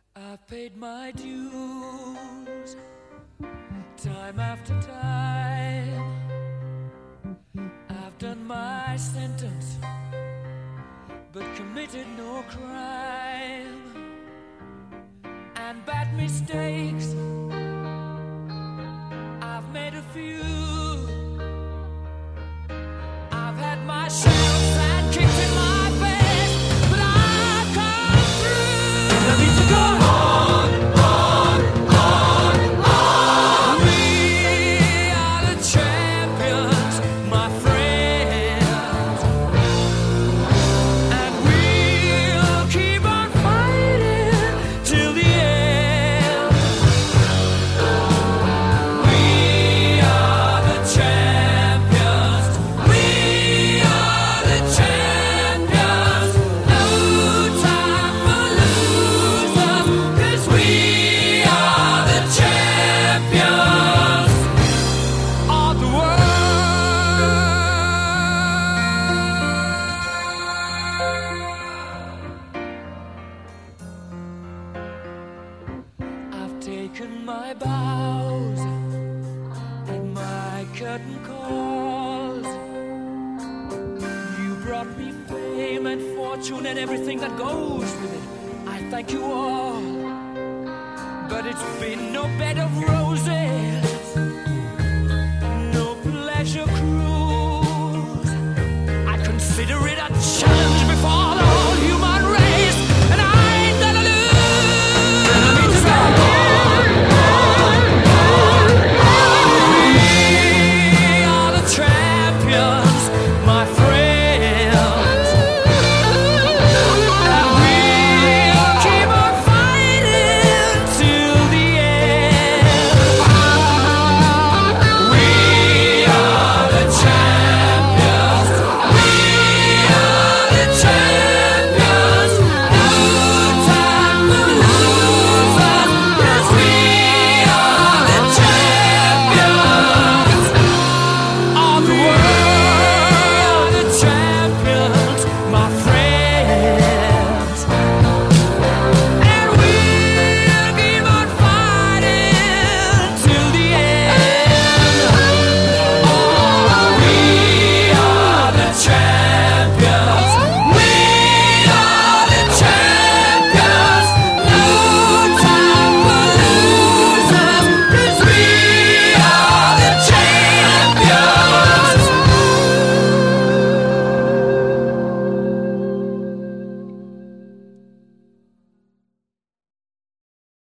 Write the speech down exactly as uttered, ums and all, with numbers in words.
I've paid my dues time after time. I've done my sentence, but committed no crime. And bad mistakes, I've made a few. I've had my share of sad kicks in my face, but I've come through. I need to go on, on, on, on. We are the champions, my friends, and we'll keep on fighting till the end. We are the champions. We are the champions. No time for losers, 'cause we are the champions of the world. I've taken my bows and my curtain calls. You brought me fame and fortune and everything that goes with it. I thank you all, but it's been no bed of roses.